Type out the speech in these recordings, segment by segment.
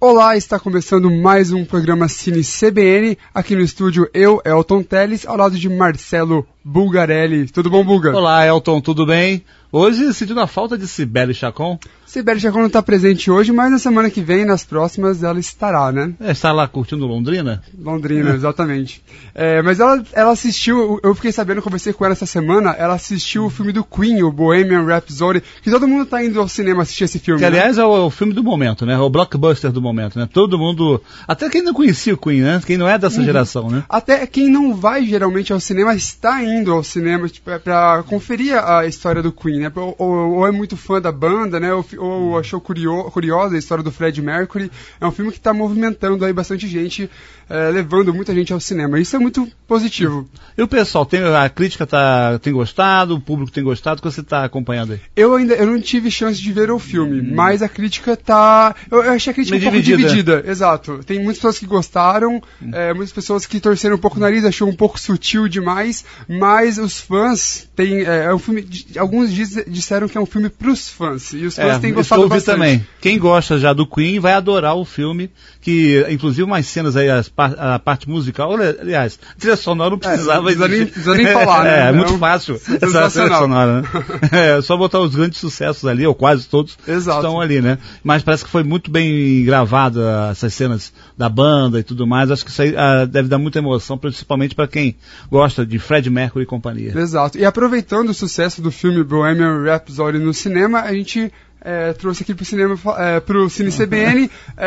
Olá, está começando mais um programa Cine CBN, aqui no estúdio eu, Elton Teles, ao lado de Marcelo Bulgarelli. Tudo bom, Bulga? Olá, Elton, tudo bem? Hoje, sentindo a falta de Cibele Chacon. Cibele Chacon não está presente hoje, mas na semana que vem, nas próximas, ela estará, né? Está lá curtindo Londrina? Londrina, exatamente. Mas ela assistiu, eu fiquei sabendo, conversei com ela essa semana, ela assistiu o filme do Queen, o Bohemian Rhapsody, que todo mundo está indo ao cinema assistir esse filme. Que, aliás, é o filme do momento, né? O blockbuster do momento, né? Todo mundo, até quem não conhecia o Queen, né? Quem não é dessa geração, né? Até quem não vai geralmente ao cinema está indo ao cinema para conferir a história do Queen, né? Ou é muito fã da banda, né? Ou achou curiosa a história do Freddie Mercury. É um filme que está movimentando aí bastante gente, levando muita gente ao cinema. Isso é muito positivo. E o pessoal, a crítica tem gostado, o público tem gostado, o que você está acompanhando aí? Eu não tive chance de ver o filme, mas a crítica tá... Eu achei a crítica um pouco dividida. Exato. Tem muitas pessoas que gostaram, muitas pessoas que torceram um pouco o nariz, achou um pouco sutil demais, mas os fãs têm... é um filme... Alguns disseram que é um filme pros fãs, e os fãs têm gostado bastante. Também. Quem gosta já do Queen vai adorar o filme, que inclusive umas cenas aí, a parte musical, aliás, a trilha sonora não precisava... Não precisa nem falar, né? É muito fácil essa trilha sonora, né? Só botar os grandes sucessos ali, ou quase todos estão ali, né? Mas parece que foi muito bem gravada essas cenas da banda e tudo mais. Acho que isso aí deve dar muita emoção, principalmente para quem gosta de Freddie Mercury e companhia. Exato. E aproveitando o sucesso do filme Bohemian Rhapsody no cinema, a gente trouxe aqui pro Cine CBN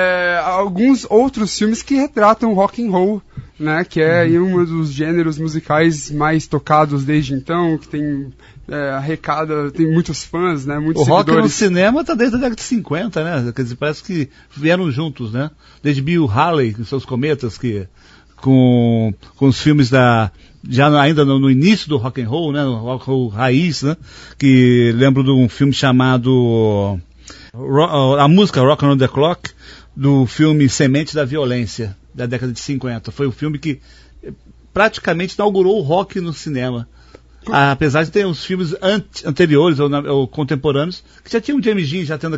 alguns outros filmes que retratam rock and roll, né? Que é um dos gêneros musicais mais tocados desde então, que tem tem muitos fãs, né? Muitos seguidores. O rock no cinema tá desde a década de 50, né? Quer dizer, parece que vieram juntos, né? Desde Bill Haley, com seus cometas, com os filmes ainda no início do rock and roll, né, no rock and roll raiz, né, que lembro de um filme chamado a música Rock Around the Clock, do filme Semente da Violência, da década de 50. Foi o filme que praticamente inaugurou o rock no cinema. Apesar de ter uns filmes anteriores ou contemporâneos, que já tinha o James Dean já tendo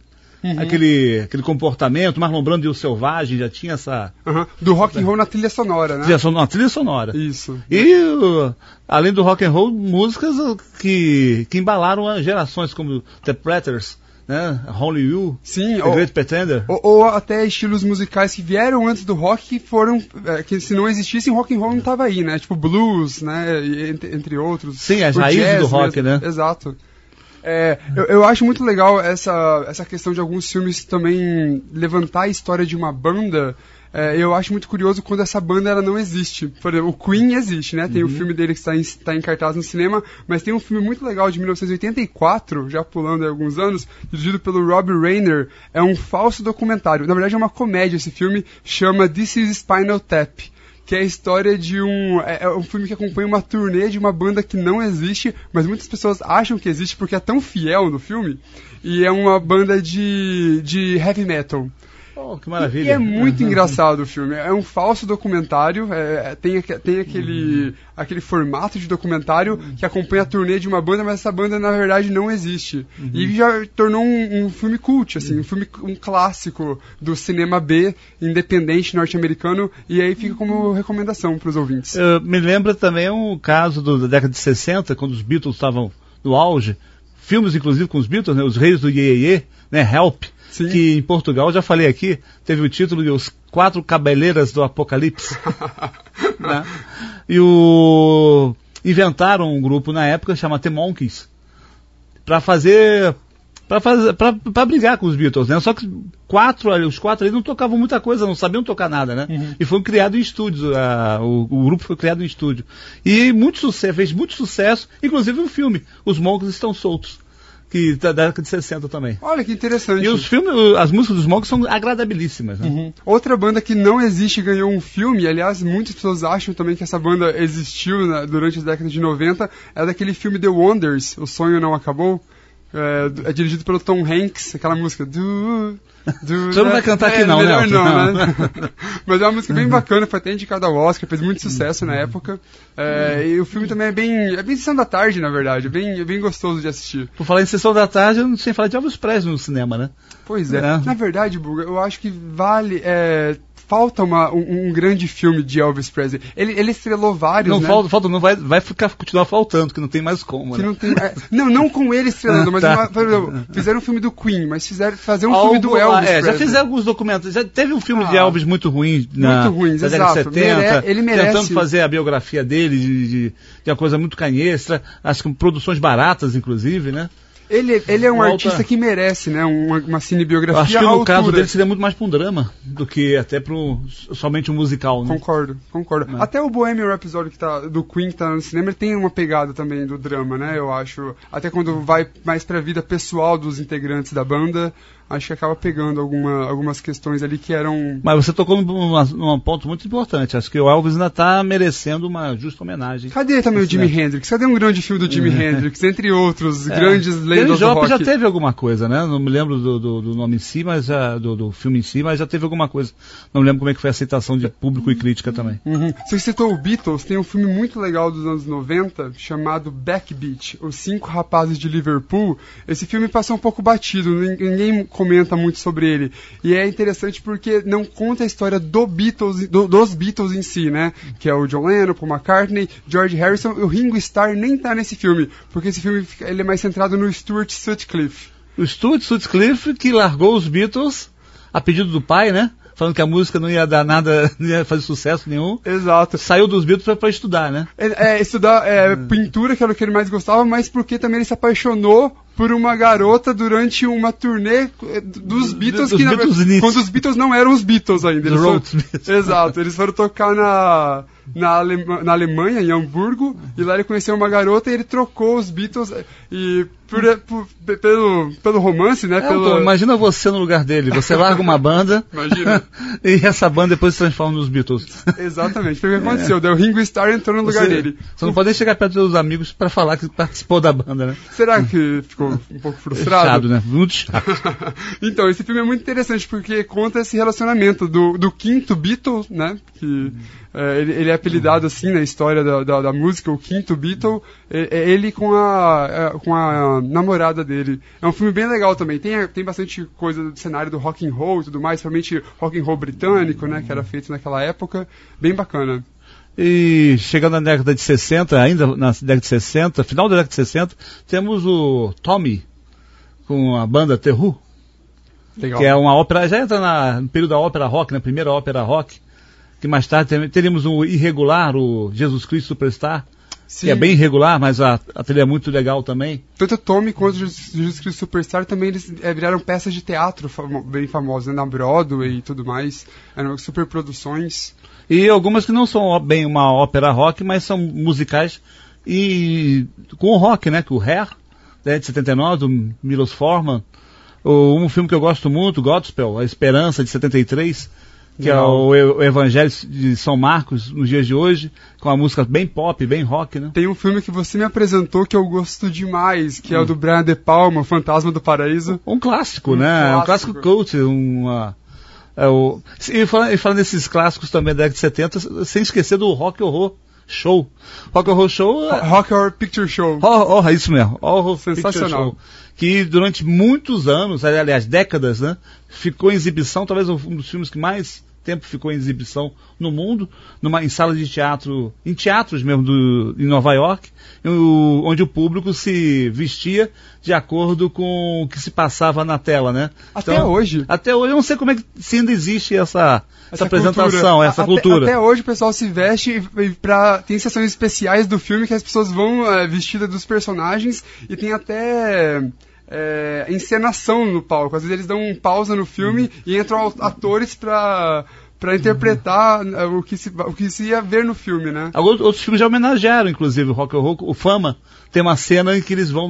aquele comportamento, Marlon Brando e o Selvagem, já tinha essa... Do rock and roll na trilha sonora, né? Na trilha sonora. Isso. E, além do rock and roll, músicas que embalaram gerações, como The Platters, né? Only You, sim, The Great Pretender. Ou até estilos musicais que vieram antes do rock, que se não existissem, rock and roll não estava aí, né? Tipo blues, né? Entre outros. Sim, as raízes do rock, mesmo, né? Exato. Eu acho muito legal essa questão de alguns filmes também levantar a história de uma banda. Eu acho muito curioso quando essa banda ela não existe. Por exemplo, o Queen existe, né? Tem o filme dele que está em cartaz no cinema, mas tem um filme muito legal de 1984, já pulando aí alguns anos, dirigido pelo Rob Reiner. É um falso documentário. Na verdade é uma comédia esse filme, chama This is Spinal Tap, que é a história de um filme que acompanha uma turnê de uma banda que não existe, mas muitas pessoas acham que existe porque é tão fiel no filme, e é uma banda de heavy metal. Oh, que maravilha. E é muito engraçado o filme. É um falso documentário, tem aquele formato de documentário que acompanha a turnê de uma banda, mas essa banda na verdade não existe. E já tornou um filme cult, assim, um clássico do cinema B, independente norte-americano, e aí fica como recomendação para os ouvintes. Me lembra também um caso da década de 60, quando os Beatles estavam no auge, filmes inclusive com os Beatles, né, Os Reis do Iê Iê Iê, né, Help. Sim. Que em Portugal, já falei aqui, teve o título de Os 4 Cabeleiras do Apocalipse. Né? E inventaram um grupo na época chamado The Monkees para brigar com os Beatles, né? Só que os quatro aí não tocavam muita coisa, não sabiam tocar nada, né? E foi criado em estúdio, o grupo foi criado em estúdio. E fez muito sucesso, inclusive um filme, Os Monkees Estão Soltos, que da década de 60 também. Olha que interessante. E as músicas dos Monkees são agradabilíssimas, né? Outra banda que não existe ganhou um filme, aliás, muitas pessoas acham também que essa banda existiu durante a década de 90, é daquele filme The Wonders, O Sonho Não Acabou, É dirigido pelo Tom Hanks, aquela música Você não vai cantar aqui não, melhor né? Não, né? Mas é uma música bem bacana, foi até indicada ao Oscar, fez muito sucesso na época. E o filme também é bem sessão da tarde, na verdade, é bem gostoso de assistir. Por falar em sessão da tarde, eu não sei falar de Elvis Presley no cinema, né? Pois é. Na verdade, Buga, eu acho que falta um grande filme de Elvis Presley. Ele estrelou vários, não, né? Falta, não vai continuar faltando, que não tem mais como, né? Não com ele estrelando, mas fizeram um filme do Queen, mas fazer um filme do Elvis Presley. Já fizeram alguns documentos, já teve um filme de Elvis muito ruim na década de 70, ele merece. Tentando fazer a biografia dele de uma coisa muito canhestra, acho que com produções baratas, inclusive, né? Ele é um artista que merece, né? Uma cinebiografia. Acho que no caso dele seria muito mais para um drama do que até para somente um musical, né? Concordo. Até o Bohemian Rhapsody do Queen que tá no cinema, ele tem uma pegada também do drama, né? Eu acho. Até quando vai mais pra vida pessoal dos integrantes da banda, acho que acaba pegando algumas questões ali que eram... Mas você tocou num ponto muito importante. Acho que o Elvis ainda está merecendo uma justa homenagem. Cadê também o Jimi Hendrix? Cadê um grande filme do Jimi Hendrix? Entre outros grandes lendas do rock. Já teve alguma coisa, né? Não me lembro do nome em si, mas do filme em si, mas já teve alguma coisa. Não me lembro como é que foi a aceitação de público e crítica também. Você citou o Beatles, tem um filme muito legal dos anos 90, chamado Backbeat, Os 5 Rapazes de Liverpool. Esse filme passou um pouco batido, ninguém comenta muito sobre ele. E é interessante porque não conta a história dos Beatles em si, né? Que é o John Lennon, Paul McCartney, George Harrison. O Ringo Starr nem tá nesse filme, porque esse filme ele é mais centrado no Stuart Sutcliffe. O Stuart Sutcliffe que largou os Beatles a pedido do pai, né? Falando que a música não ia dar nada, não ia fazer sucesso nenhum. Exato. Saiu dos Beatles para estudar, né? Estudar pintura, que era o que ele mais gostava, mas porque também ele se apaixonou por uma garota durante uma turnê dos Beatles, quando os Beatles não eram os Beatles ainda. Exato, eles foram tocar na Alemanha, em Hamburgo, e lá ele conheceu uma garota e ele trocou os Beatles e pelo romance, né? Imagina você no lugar dele, você larga uma banda imagina. E essa banda depois se transforma nos Beatles. Exatamente, foi o que aconteceu, o Ringo Starr entrou no lugar dele. Você não pode nem chegar perto dos amigos para falar que participou da banda, né? Será que ficou um pouco frustrado? Chato, né? Muito chato. Então, esse filme é muito interessante porque conta esse relacionamento do quinto Beatle, né? Que ele é apelidado assim na história da música, o quinto Beatle, ele com a namorada dele. É um filme bem legal também. Tem bastante coisa do cenário do rock and roll e tudo mais, principalmente rock and roll britânico, né? Que era feito naquela época. Bem bacana. E chegando na década de 60, ainda na década de 60, final da década de 60, temos o Tommy, com a banda The Who, que é uma ópera, já entra no período da ópera rock, na primeira ópera rock, que mais tarde teríamos o Irregular, o Jesus Cristo Superstar, Sim. Que é bem irregular, mas a trilha é muito legal também. Tanto o Tommy quanto o Jesus Cristo Superstar também eles viraram peças de teatro bem famosas, né, na Broadway e tudo mais, eram super produções. E algumas que não são bem uma ópera rock, mas são musicais e com o rock, né? Que o Hair, né, de 79, do Milos Forman. Um filme que eu gosto muito, Godspell, A Esperança, de 73, que é o Evangelho de São Marcos nos dias de hoje, com uma música bem pop, bem rock, né? Tem um filme que você me apresentou que eu gosto demais, que é o do Brian De Palma, O Fantasma do Paraíso. Um clássico, né? Um clássico cult, e falando desses clássicos também da década de 70, sem esquecer do Rock Horror Show. Rock Horror Show... Rock Horror Picture Show. Isso mesmo. Horror Sensacional. Picture Show. Que durante muitos anos, aliás, décadas, né? Ficou em exibição, talvez um dos filmes que mais tempo ficou em exibição no mundo, em salas de teatro, em teatros mesmo em Nova York, onde o público se vestia de acordo com o que se passava na tela, né? Até hoje, eu não sei como é que se ainda existe essa apresentação, essa cultura. Até hoje o pessoal se veste tem sessões especiais do filme que as pessoas vão vestidas dos personagens e tem até... encenação no palco. Às vezes eles dão pausa no filme e entram atores para interpretar o que se ia ver no filme, né? Outros filmes já homenagearam, inclusive, o Rock and Roll. O Fama tem uma cena em que eles vão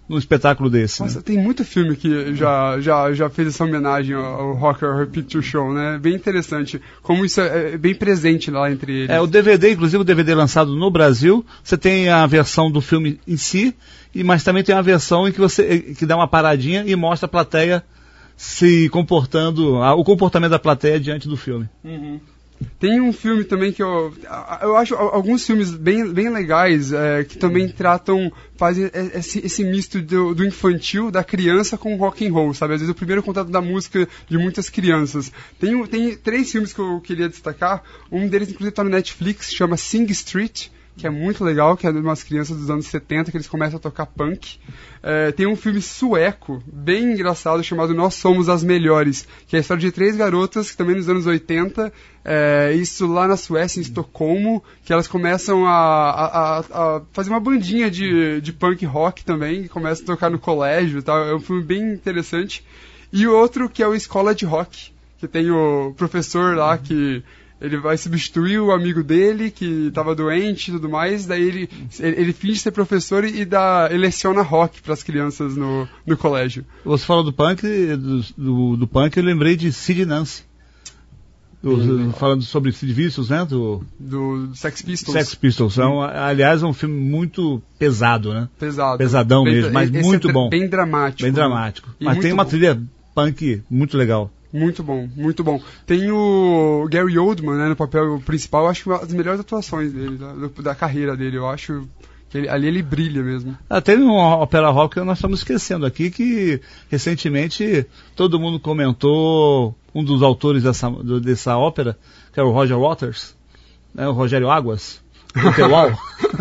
num espetáculo desse. Nossa, né? tem muito filme que já fez essa homenagem ao Rocky Horror Picture Show, né? Bem interessante. Como isso é bem presente lá entre eles. O DVD, inclusive o DVD lançado no Brasil, você tem a versão do filme em si, mas também tem uma versão em que dá uma paradinha e mostra a plateia se comportando, o comportamento da plateia diante do filme. Uhum. Tem um filme também que eu acho alguns filmes bem legais que também fazem esse misto do infantil, da criança com rock and roll, sabe? Às vezes o primeiro contato da música de muitas crianças. Tem 3 filmes que eu queria destacar. Um deles, inclusive, está no Netflix, chama Sing Street, que é muito legal, que é de umas crianças dos anos 70, que eles começam a tocar punk. Tem um filme sueco, bem engraçado, chamado Nós Somos as Melhores, que é a história de 3 garotas, que também nos anos 80, isso lá na Suécia, em Estocolmo, que elas começam a fazer uma bandinha de punk rock também, que começam a tocar no colégio e tal. É um filme bem interessante. E o outro, que é o Escola de Rock, que tem o professor lá que... Ele vai substituir o amigo dele, que estava doente e tudo mais, daí ele finge ser professor e leciona rock para as crianças no colégio. Você falou do punk, do punk, eu lembrei de Sid Nancy. Falando sobre Sid Vicious, né? Do Sex Pistols. Sex Pistols. Aliás, é um filme muito pesado, né? Pesado. Pesadão mesmo, mas muito bom. Bem dramático. Bem dramático. Mas tem uma trilha punk muito legal. Muito bom, muito bom. Tem o Gary Oldman, né, no papel principal. Eu acho que uma das melhores atuações dele, da carreira dele. Eu acho que ali ele brilha mesmo. Teve uma ópera rock que nós estamos esquecendo aqui, que recentemente todo mundo comentou, um dos autores dessa ópera, que é o Roger Waters, né, o Rogério Águas, do The Wall.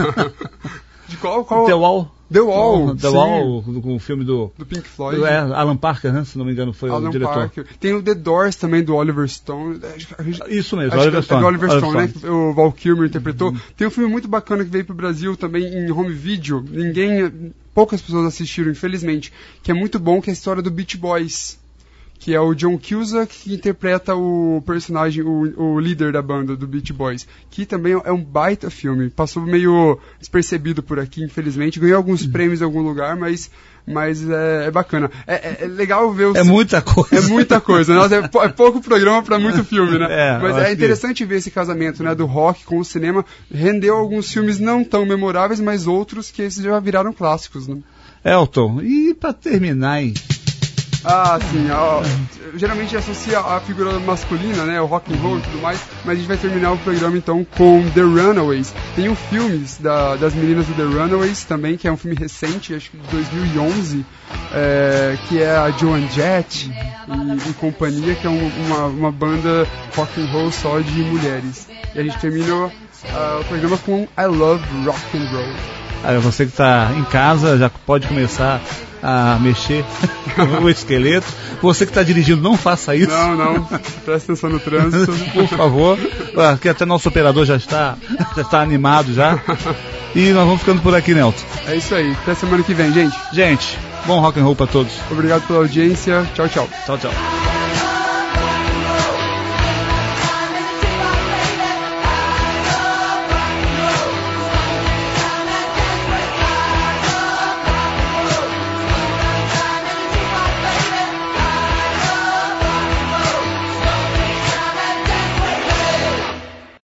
De qual? The Wall. The Wall, The Wall, com o filme do Pink Floyd. Alan Parker, né? Se não me engano, foi o diretor. Parker. Tem o The Doors também, do Oliver Stone. Isso mesmo, Oliver Stone. É do Oliver Stone, né? Que o Val Kilmer interpretou. Tem um filme muito bacana que veio pro Brasil também em home video. Poucas pessoas assistiram, infelizmente. Que é muito bom, que é a história do Beach Boys. Que é o John Cusack, que interpreta o personagem, o líder da banda do Beach Boys, que também é um baita filme. Passou meio despercebido por aqui, infelizmente. Ganhou alguns prêmios em algum lugar, mas é bacana. É legal ver É muita coisa. É muita coisa. Nossa, é pouco programa para muito filme, né? Mas é interessante ver esse casamento, né, do rock com o cinema. Rendeu alguns filmes não tão memoráveis, mas outros que esses já viraram clássicos, né? Elton, e para terminar, hein? Sim, geralmente associa a figura masculina, né, o rock and roll e tudo mais, mas a gente vai terminar o programa então com The Runaways. Tem um filme das meninas do The Runaways também, que é um filme recente, acho que de 2011, que é a Joan Jett e companhia, que é uma banda rock and roll só de mulheres. E a gente termina o programa com I Love Rock and Roll. Você que está em casa já pode começar a mexer o esqueleto. Você que está dirigindo, não faça isso. Não, presta atenção no trânsito. Por favor. Aqui até nosso operador já está animado já. E nós vamos ficando por aqui, Nelton. É isso aí. Até semana que vem, gente. Gente, bom rock and roll para todos. Obrigado pela audiência. Tchau, tchau. Tchau, tchau.